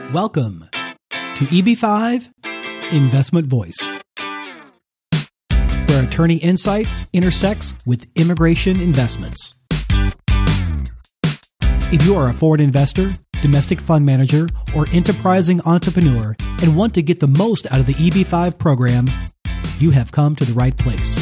Welcome to EB5 Investment Voice, where attorney insights intersects with immigration investments. If you are a foreign investor, domestic fund manager, or enterprising entrepreneur and want to get the most out of the EB5 program, you have come to the right place.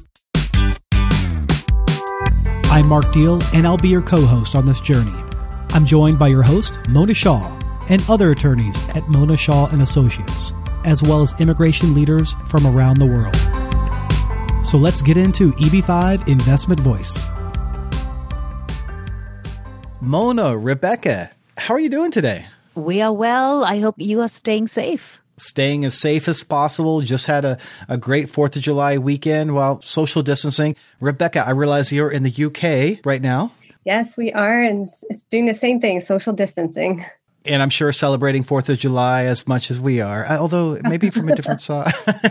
I'm Mark Deal, and I'll be your co-host on this journey. I'm joined by your host, Mona Shaw, and other attorneys at Mona Shaw & Associates, as well as immigration leaders from around the world. So let's get into EB5 Investment Voice. Mona, Rebecca, how are you doing today? We are well. I hope you are staying safe. Staying as safe as possible. Just had a great 4th of July weekend while social distancing. Rebecca, I realize you're in the UK right now. Yes, we are, and it's doing the same thing, social distancing. And I'm sure celebrating 4th of July as much as we are, although maybe from a different side.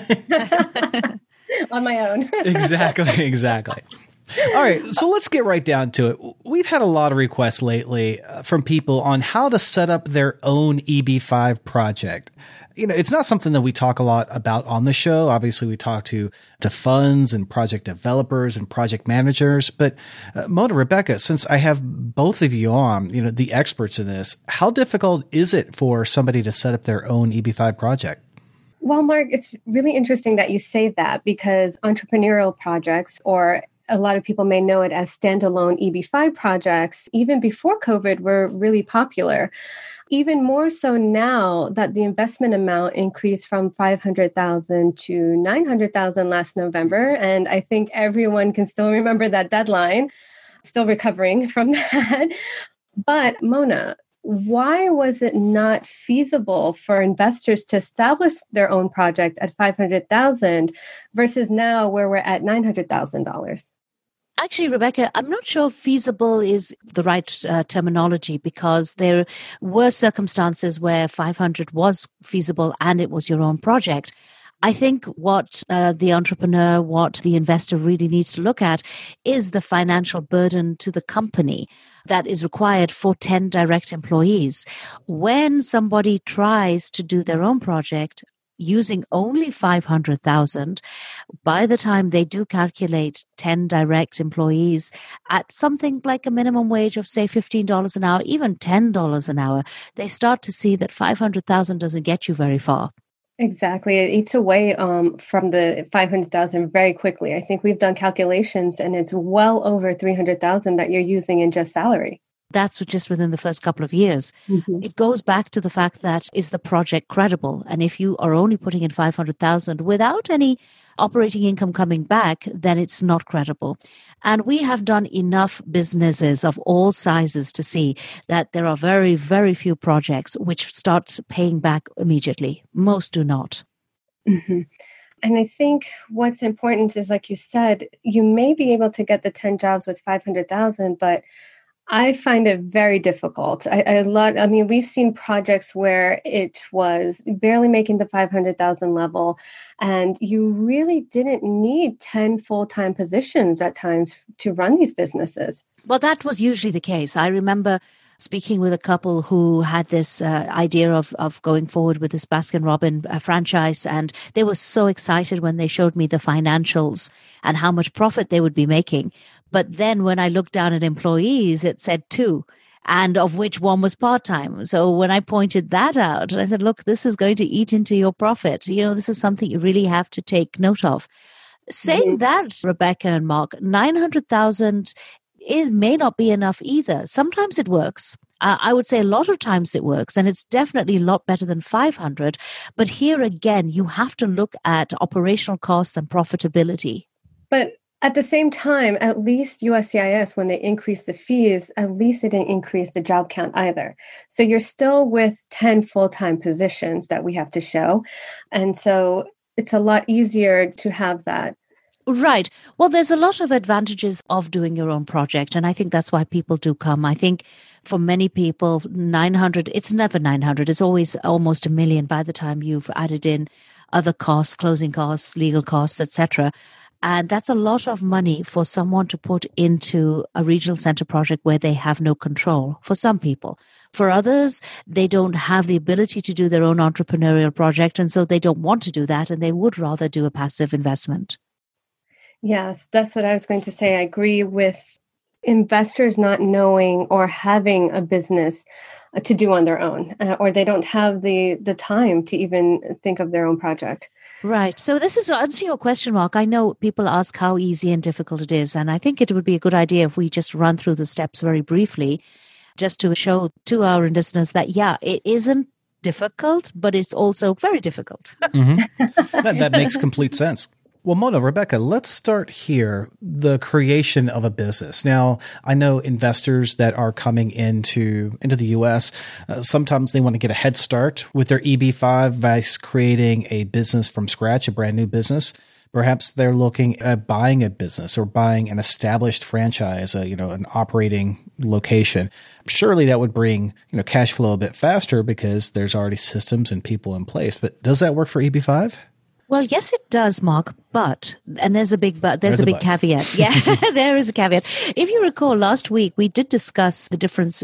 On my own. Exactly. All right, so let's get right down to it. We've had a lot of requests lately from people on how to set up their own EB5 project. You know, it's not something that we talk a lot about on the show. Obviously, we talk to funds and project developers and project managers. But Mona, Rebecca, since I have both of you on, you know, the experts in this, how difficult is it for somebody to set up their own EB5 project? Well, Mark, it's really interesting that you say that because entrepreneurial projects, or a lot of people may know it as standalone EB5 projects, even before COVID, were really popular. Even more so now that the investment amount increased from $500,000 to $900,000 last November. And I think everyone can still remember that deadline, still recovering from that. But Mona, why was it not feasible for investors to establish their own project at $500,000 versus now where we're at $900,000? Actually, Rebecca, I'm not sure feasible is the right terminology because there were circumstances where 500 was feasible and it was your own project. I think what the entrepreneur, what the investor really needs to look at is the financial burden to the company that is required for 10 direct employees. When somebody tries to do their own project, using only 500,000, by the time they do calculate 10 direct employees at something like a minimum wage of, say, $15 an hour, even $10 an hour, they start to see that 500,000 doesn't get you very far. Exactly. It eats away from the 500,000 very quickly. I think we've done calculations and it's well over 300,000 that you're using in just salary. That's just within the first couple of years. Mm-hmm. It goes back to the fact that is the project credible? And if you are only putting in 500,000 without any operating income coming back, then it's not credible. And we have done enough businesses of all sizes to see that there are very, very few projects which start paying back immediately. Most do not. Mm-hmm. And I think what's important is, like you said, you may be able to get the 10 jobs with 500,000, but I find it very difficult. We've seen projects where it was barely making the 500,000 level, and you really didn't need 10 full-time positions at times to run these businesses. Well, that was usually the case. I remember speaking with a couple who had this idea of going forward with this Baskin-Robbins franchise. And they were so excited when they showed me the financials and how much profit they would be making. But then when I looked down at employees, it said 2, and of which one was part-time. So when I pointed that out, I said, look, this is going to eat into your profit. You know, this is something you really have to take note of. Saying that, Rebecca and Mark, 900,000 may not be enough either. Sometimes it works. I would say a lot of times it works, and it's definitely a lot better than 500. But here again, you have to look at operational costs and profitability. But at the same time, at least USCIS, when they increased the fees, at least it didn't increase the job count either. So you're still with 10 full-time positions that we have to show. And so it's a lot easier to have that. Right. Well, there's a lot of advantages of doing your own project. And I think that's why people do come. I think for many people, 900, it's never 900. It's always almost $1 million by the time you've added in other costs, closing costs, legal costs, etc. And that's a lot of money for someone to put into a regional center project where they have no control, for some people. For others, they don't have the ability to do their own entrepreneurial project, and so they don't want to do that, and they would rather do a passive investment. Yes, that's what I was going to say. I agree with investors not knowing or having a business to do on their own, or they don't have the time to even think of their own project. Right. So this is to answer your question, Mark. I know people ask how easy and difficult it is, and I think it would be a good idea if we just run through the steps very briefly, just to show to our listeners that, yeah, it isn't difficult, but it's also very difficult. That makes complete sense. Well, Mona, Rebecca, let's start here, the creation of a business. Now, I know investors that are coming into the U.S., sometimes they want to get a head start with their EB5 by creating a business from scratch, a brand new business. Perhaps they're looking at buying a business or buying an established franchise, an operating location. Surely that would bring, cash flow a bit faster because there's already systems and people in place. But does that work for EB5? Well, yes, it does, Mark, and there's a big caveat. Yeah, there is a caveat. If you recall, last week, we did discuss the different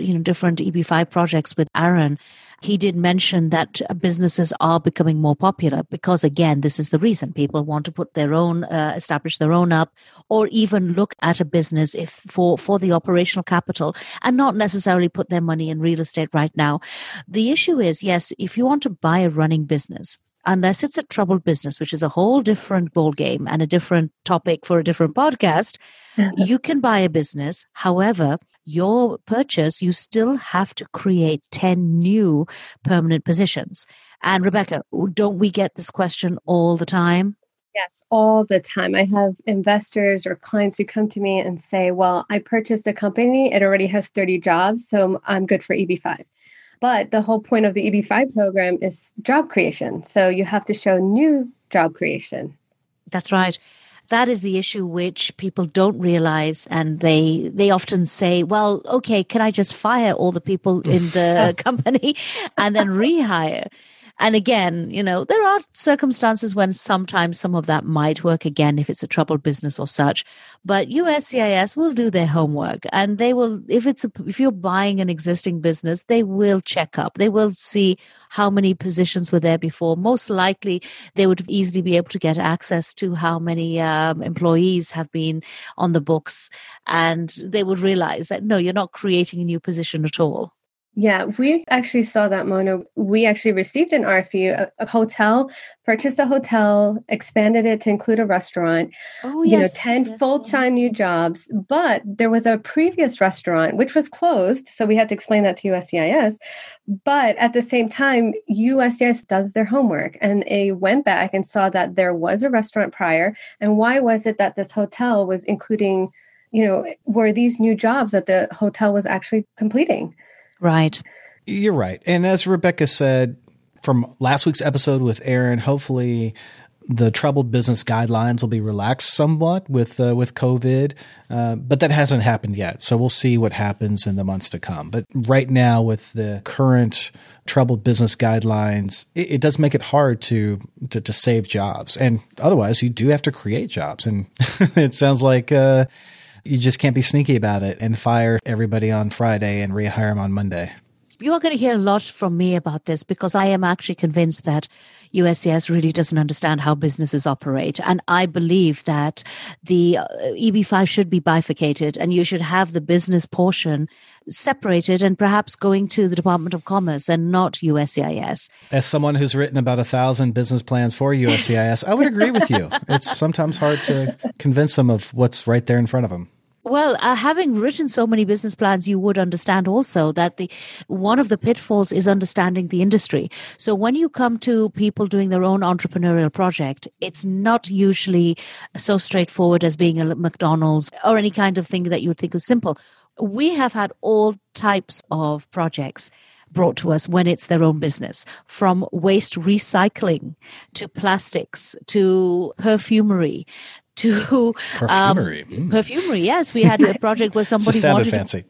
EB5 projects with Aaron. He did mention that businesses are becoming more popular because, again, this is the reason people want to put their own, establish their own up, or even look at a business for the operational capital and not necessarily put their money in real estate right now. The issue is, yes, if you want to buy a running business, unless it's a troubled business, which is a whole different ballgame and a different topic for a different podcast, you can buy a business. However, your purchase, you still have to create 10 new permanent positions. And Rebecca, don't we get this question all the time? Yes, all the time. I have investors or clients who come to me and say, well, I purchased a company. It already has 30 jobs, so I'm good for EB5. But the whole point of the EB5 program is job creation. So you have to show new job creation. That's right. That is the issue which people don't realize. And they often say, well, okay, can I just fire all the people in the company and then rehire? And again, there are circumstances when sometimes some of that might work again if it's a troubled business or such. But USCIS will do their homework, and they will, if you're buying an existing business, they will check up. They will see how many positions were there before. Most likely, they would easily be able to get access to how many employees have been on the books, and they would realize that, no, you're not creating a new position at all. Yeah, we actually saw that, Mona. We actually received an RFU, a hotel, purchased a hotel, expanded it to include a restaurant, 10 full-time new jobs. But there was a previous restaurant, which was closed. So we had to explain that to USCIS. But at the same time, USCIS does their homework, and they went back and saw that there was a restaurant prior. And why was it that this hotel was including, were these new jobs that the hotel was actually completing? Right. You're right. And as Rebecca said from last week's episode with Aaron, hopefully the troubled business guidelines will be relaxed somewhat with COVID, but that hasn't happened yet. So we'll see what happens in the months to come. But right now with the current troubled business guidelines, it does make it hard to save jobs. And otherwise, you do have to create jobs. And it sounds like you just can't be sneaky about it and fire everybody on Friday and rehire them on Monday. You are going to hear a lot from me about this because I am actually convinced that USCIS really doesn't understand how businesses operate. And I believe that the EB5 should be bifurcated and you should have the business portion separated and perhaps going to the Department of Commerce and not USCIS. As someone who's written about 1,000 business plans for USCIS, I would agree with you. It's sometimes hard to convince them of what's right there in front of them. Well, having written so many business plans, you would understand also that one of the pitfalls is understanding the industry. So when you come to people doing their own entrepreneurial project, it's not usually so straightforward as being a McDonald's or any kind of thing that you would think is simple. We have had all types of projects brought to us when it's their own business, from waste recycling to plastics to perfumery. To perfumery, yes. We had a project where somebody just sounded fancy.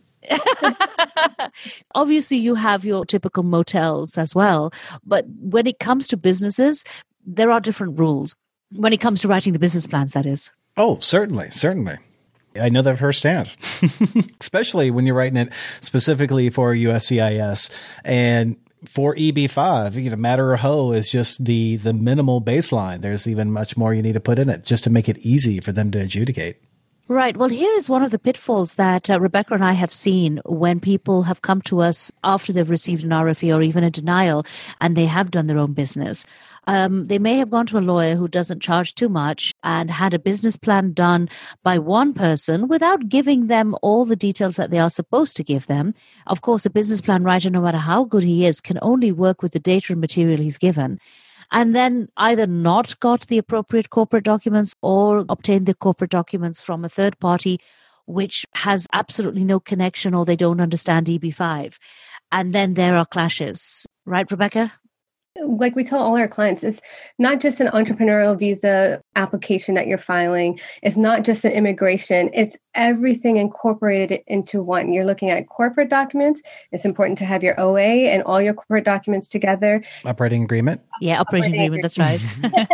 Obviously, you have your typical motels as well. But when it comes to businesses, there are different rules. When it comes to writing the business plans, that is. Oh, certainly. I know that firsthand, especially when you're writing it specifically for USCIS and for EB5, matter of hoe is just the minimal baseline. There's even much more you need to put in it just to make it easy for them to adjudicate. Right. Well, here is one of the pitfalls that Rebecca and I have seen when people have come to us after they've received an RFE or even a denial and they have done their own business. They may have gone to a lawyer who doesn't charge too much and had a business plan done by one person without giving them all the details that they are supposed to give them. Of course, a business plan writer, no matter how good he is, can only work with the data and material he's given. And then either not got the appropriate corporate documents or obtained the corporate documents from a third party, which has absolutely no connection or they don't understand EB5. And then there are clashes. Right, Rebecca? Like we tell all our clients, it's not just an entrepreneurial visa application that you're filing. It's not just an immigration. It's everything incorporated into one. You're looking at corporate documents. It's important to have your OA and all your corporate documents together. Operating agreement? Yeah, operating agreement. That's right.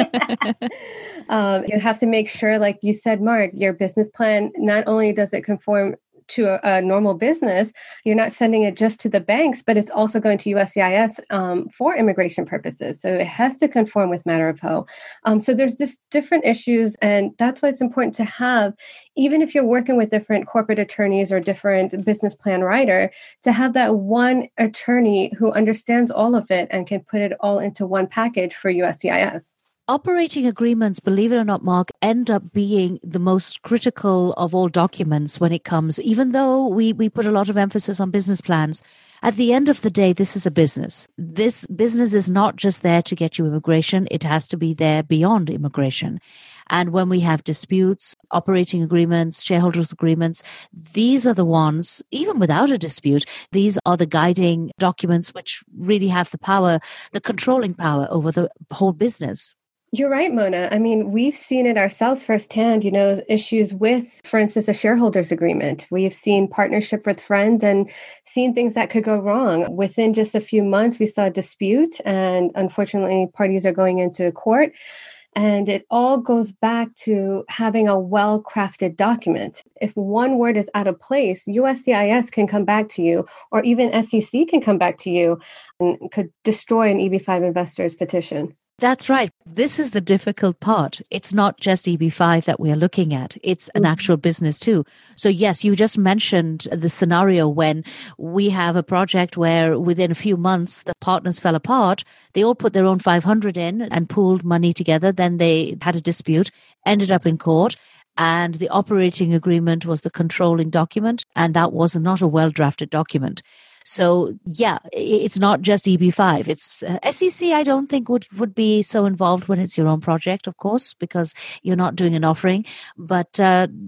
You have to make sure, like you said, Mark, your business plan, not only does it conform to a normal business, you're not sending it just to the banks, but it's also going to USCIS for immigration purposes. So it has to conform with matter of hoe. So there's just different issues. And that's why it's important to have, even if you're working with different corporate attorneys or different business plan writer, to have that one attorney who understands all of it and can put it all into one package for USCIS. Operating agreements, believe it or not, Mark, end up being the most critical of all documents when it comes, even though we put a lot of emphasis on business plans. At the end of the day, this is a business. This business is not just there to get you immigration. It has to be there beyond immigration. And when we have disputes, operating agreements, shareholders agreements, these are the ones, even without a dispute, these are the guiding documents which really have the power, the controlling power over the whole business. You're right, Mona. I mean, we've seen it ourselves firsthand, issues with, for instance, a shareholders agreement. We've seen partnership with friends and seen things that could go wrong. Within just a few months, we saw a dispute, and unfortunately, parties are going into court. And it all goes back to having a well-crafted document. If one word is out of place, USCIS can come back to you, or even SEC can come back to you and could destroy an EB5 investor's petition. That's right. This is the difficult part. It's not just EB5 that we are looking at. It's an actual business too. So yes, you just mentioned the scenario when we have a project where within a few months, the partners fell apart. They all put their own 500 in and pooled money together. Then they had a dispute, ended up in court. And the operating agreement was the controlling document. And that was not a well-drafted document. So, yeah, it's not just EB5. It's SEC, I don't think would be so involved when it's your own project, of course, because you're not doing an offering. But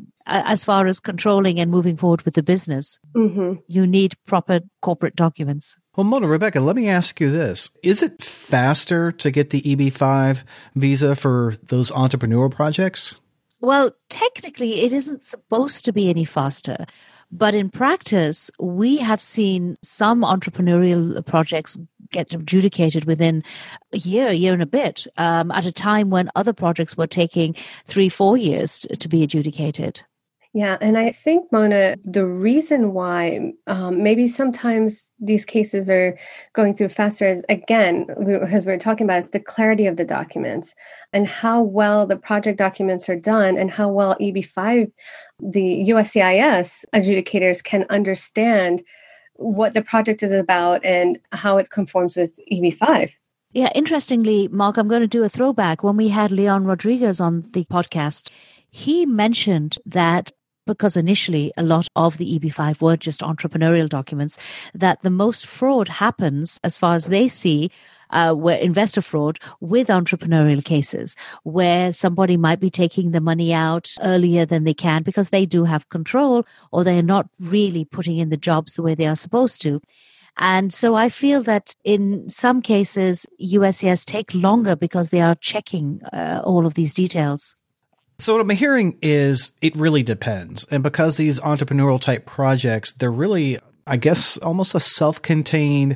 as far as controlling and moving forward with the business, you need proper corporate documents. Well, Mona, Rebecca, let me ask you this. Is it faster to get the EB5 visa for those entrepreneurial projects? Well, technically, it isn't supposed to be any faster. But in practice, we have seen some entrepreneurial projects get adjudicated within a year and a bit, at a time when other projects were taking 3-4 years to be adjudicated. Yeah, and I think, Mona, the reason why maybe sometimes these cases are going through faster is, again, as we were talking about, it's the clarity of the documents and how well the project documents are done and how well EB5, the USCIS adjudicators can understand what the project is about and how it conforms with EB5. Yeah, interestingly, Mark, I'm going to do a throwback. When we had Leon Rodriguez on the podcast, he mentioned that because initially a lot of the EB5 were just entrepreneurial documents, that the most fraud happens, as far as they see, where investor fraud with entrepreneurial cases, where somebody might be taking the money out earlier than they can because they do have control or they're not really putting in the jobs the way they are supposed to. And so I feel that in some cases, USCIS take longer because they are checking all of these details. So what I'm hearing is it really depends. And because these entrepreneurial type projects, they're really I guess, almost a self-contained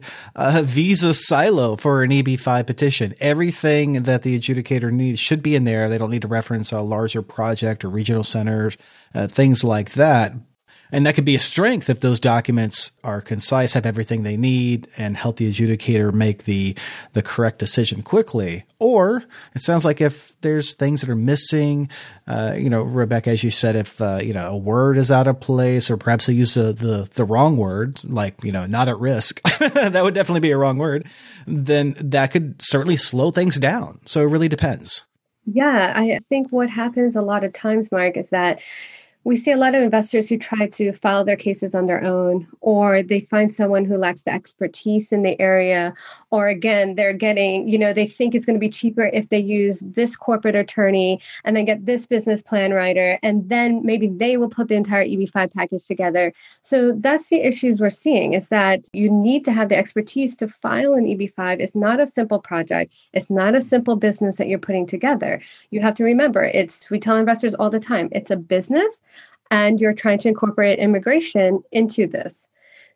visa silo for an EB-5 petition. Everything that the adjudicator needs should be in there. They don't need to reference a larger project or regional centers, things like that. And that could be a strength if those documents are concise, have everything they need, and help the adjudicator make the correct decision quickly. Or it sounds like if there's things that are missing, Rebecca, as you said, if, a word is out of place, or perhaps they use the wrong word, like, not at risk, that would definitely be a wrong word, then that could certainly slow things down. So it really depends. Yeah, I think what happens a lot of times, Mark, is that we see a lot of investors who try to file their cases on their own, or they find someone who lacks the expertise in the area, or again, they're getting, they think it's going to be cheaper if they use this corporate attorney and then get this business plan writer, and then maybe they will put the entire EB-5 package together. So that's the issues we're seeing, is that you need to have the expertise to file an EB-5. It's not a simple project. It's not a simple business that you're putting together. You have to remember, we tell investors all the time, it's a business, and you're trying to incorporate immigration into this.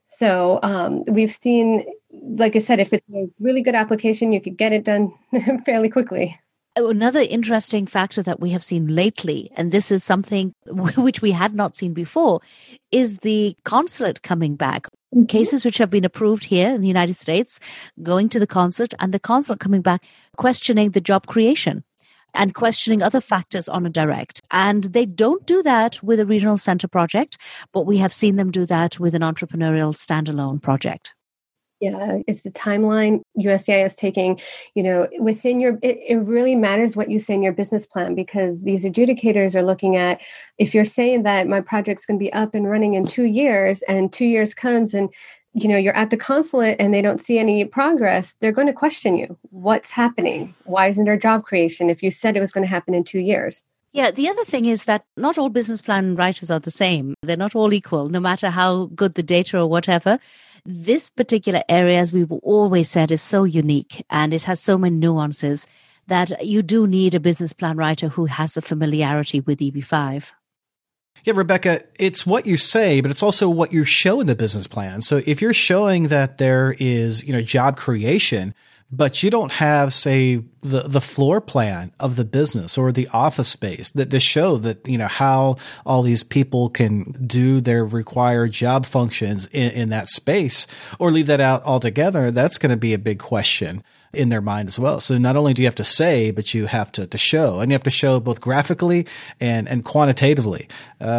So we've seen, like I said, if it's a really good application, you could get it done fairly quickly. Another interesting factor that we have seen lately, and this is something which we had not seen before, is the consulate coming back. Mm-hmm. Cases which have been approved here in the United States, going to the consulate, and the consulate coming back, questioning the job creation and questioning other factors on a direct. And they don't do that with a regional center project, but we have seen them do that with an entrepreneurial standalone project. Yeah, it's the timeline USCIS taking, within it really matters what you say in your business plan, because these adjudicators are looking at, if you're saying that my project's going to be up and running in 2 years, and 2 years comes and you're at the consulate and they don't see any progress, they're going to question you. What's happening? Why isn't there job creation if you said it was going to happen in 2 years? Yeah, the other thing is that not all business plan writers are the same. They're not all equal, no matter how good the data or whatever. This particular area, as we've always said, is so unique and it has so many nuances that you do need a business plan writer who has a familiarity with EB-5. Yeah, Rebecca, it's what you say, but it's also what you show in the business plan. So if you're showing that there is, job creation, but you don't have, say, the floor plan of the business or the office space that to show that, how all these people can do their required job functions in that space, or leave that out altogether, that's going to be a big question in their mind as well. So not only do you have to say, but you have to show, and you have to show both graphically and quantitatively.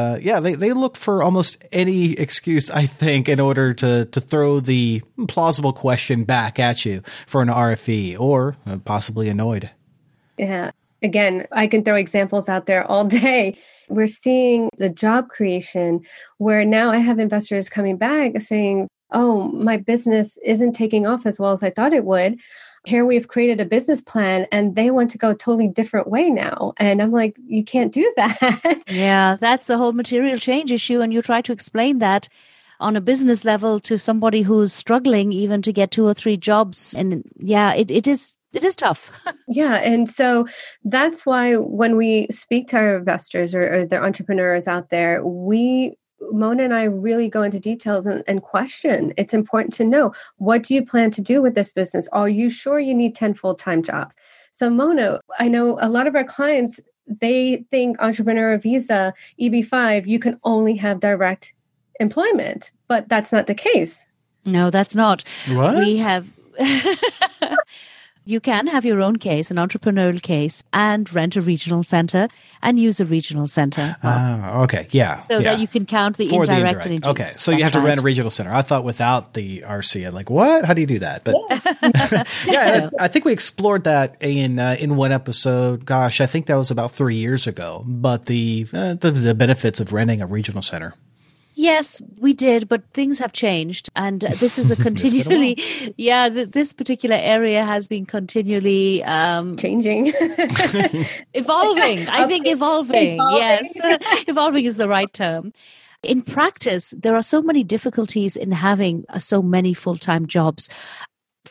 They look for almost any excuse, I think, in order to throw the plausible question back at you for an RFE, or possibly annoyed. Yeah. Again, I can throw examples out there all day. We're seeing the job creation where now I have investors coming back saying, oh, my business isn't taking off as well as I thought it would. Here we've created a business plan and they want to go a totally different way now. And I'm like, you can't do that. Yeah, that's the whole material change issue. And you try to explain that on a business level to somebody who's struggling even to get 2 or 3 jobs. And yeah, it is tough. Yeah. And so that's why when we speak to our investors or the entrepreneurs out there, Mona and I really go into details and question. It's important to know, what do you plan to do with this business? Are you sure you need 10 full-time jobs? So Mona, I know a lot of our clients, they think entrepreneur visa, EB-5, you can only have direct employment, but that's not the case. No, that's not. What? We have... You can have your own case, an entrepreneurial case, and rent a regional center and use a regional center. Okay. Yeah. So that you can count the indirect and induced. Okay. So you have to rent a regional center. I thought without the RC, I'm like, what? How do you do that? But yeah, I think we explored that in one episode. Gosh, I think that was about 3 years ago. But the benefits of renting a regional center. Yes, we did, but things have changed. And this is a continually, this particular area has been continually changing. Evolving. I think evolving. Yes, evolving is the right term. In practice, there are so many difficulties in having so many full-time jobs.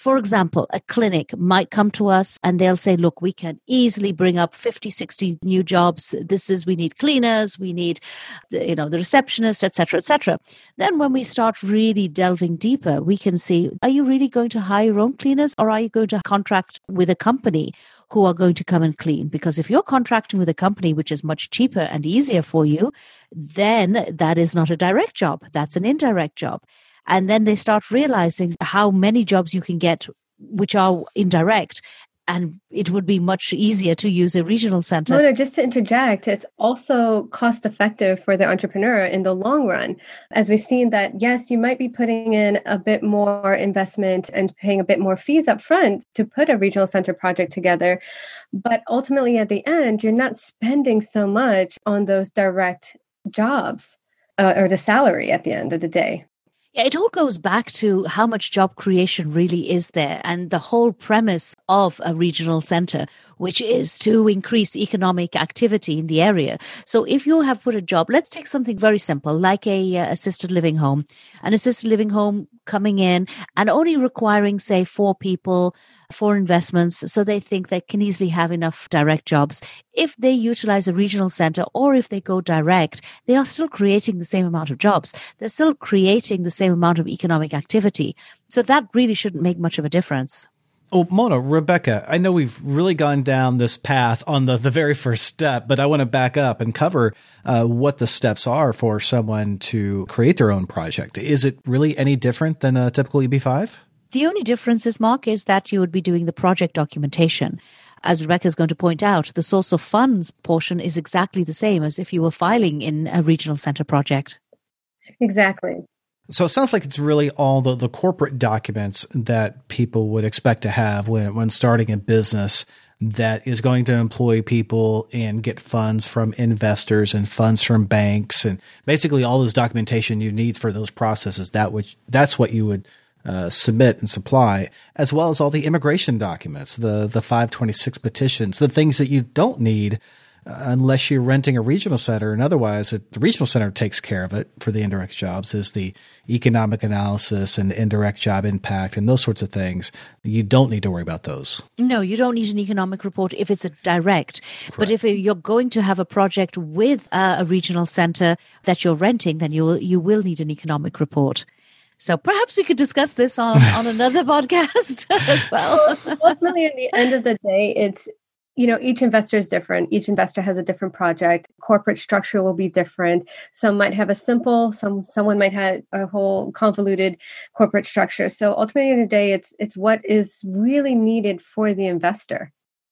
For example, a clinic might come to us and they'll say, look, we can easily bring up 50, 60 new jobs. We need cleaners, we need, the receptionist, et cetera, et cetera. Then when we start really delving deeper, we can see, are you really going to hire your own cleaners, or are you going to contract with a company who are going to come and clean? Because if you're contracting with a company, which is much cheaper and easier for you, then that is not a direct job. That's an indirect job. And then they start realizing how many jobs you can get which are indirect. And it would be much easier to use a regional center. Mona, just to interject, it's also cost effective for the entrepreneur in the long run. As we've seen that, yes, you might be putting in a bit more investment and paying a bit more fees up front to put a regional center project together. But ultimately, at the end, you're not spending so much on those direct jobs or the salary at the end of the day. Yeah, it all goes back to how much job creation really is there, and the whole premise of a regional center, which is to increase economic activity in the area. So if you have put a job, let's take something very simple, like a assisted living home. An assisted living home coming in and only requiring, say, 4 people, 4 investments, so they think they can easily have enough direct jobs. If they utilize a regional center or if they go direct, they are still creating the same amount of jobs. They're still creating the same amount of economic activity. So that really shouldn't make much of a difference. Oh, Mona, Rebecca, I know we've really gone down this path on the very first step, but I want to back up and cover what the steps are for someone to create their own project. Is it really any different than a typical EB5? The only difference is, Mark, is that you would be doing the project documentation. As Rebecca is going to point out, the source of funds portion is exactly the same as if you were filing in a regional center project. Exactly. So it sounds like it's really all the corporate documents that people would expect to have when starting a business that is going to employ people and get funds from investors and funds from banks, and basically all those documentation you need for those processes. That's what you would submit and supply, as well as all the immigration documents, the 526 petitions, the things that you don't need unless you're renting a regional center. And otherwise, the regional center takes care of it for the indirect jobs, is the economic analysis and indirect job impact and those sorts of things. You don't need to worry about those. No, you don't need an economic report if it's a direct. Correct. But if you're going to have a project with a regional center that you're renting, then you will need an economic report. So perhaps we could discuss this on another podcast as well. Ultimately, at the end of the day, it's, each investor is different. Each investor has a different project. Corporate structure will be different. Some might have a simple, someone might have a whole convoluted corporate structure. So ultimately, at the end of the day, it's what is really needed for the investor.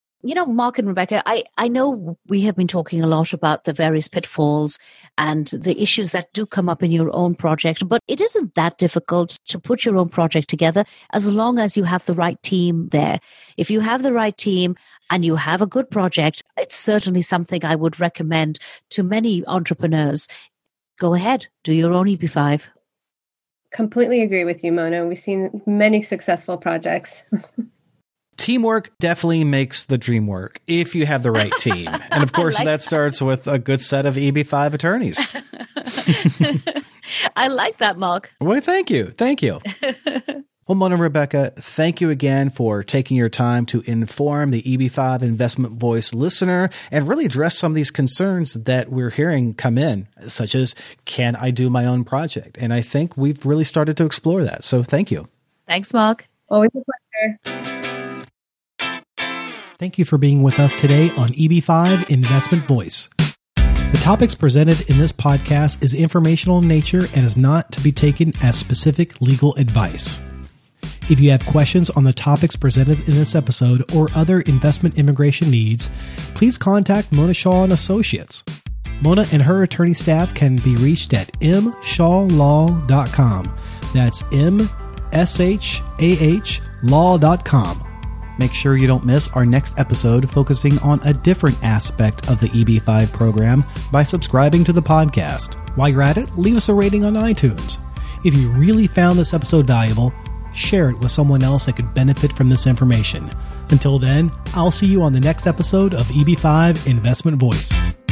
Mark and Rebecca, I know we have been talking a lot about the various pitfalls and the issues that do come up in your own project, but it isn't that difficult to put your own project together as long as you have the right team there. If you have the right team and you have a good project, it's certainly something I would recommend to many entrepreneurs. Go ahead, do your own EB5. Completely agree with you, Mona. We've seen many successful projects. Teamwork definitely makes the dream work if you have the right team. And of course, that starts with a good set of EB5 attorneys. I like that, Mark. Well, thank you. Thank you. Well, Mona and Rebecca, thank you again for taking your time to inform the EB5 Investment Voice listener and really address some of these concerns that we're hearing come in, such as, can I do my own project? And I think we've really started to explore that. So thank you. Thanks, Mark. Always a pleasure. Thank you for being with us today on EB5 Investment Voice. The topics presented in this podcast is informational in nature and is not to be taken as specific legal advice. If you have questions on the topics presented in this episode or other investment immigration needs, please contact Mona Shaw & Associates. Mona and her attorney staff can be reached at mshawlaw.com. That's MSHAH law.com. Make sure you don't miss our next episode focusing on a different aspect of the EB5 program by subscribing to the podcast. While you're at it, leave us a rating on iTunes. If you really found this episode valuable, share it with someone else that could benefit from this information. Until then, I'll see you on the next episode of EB5 Investment Voice.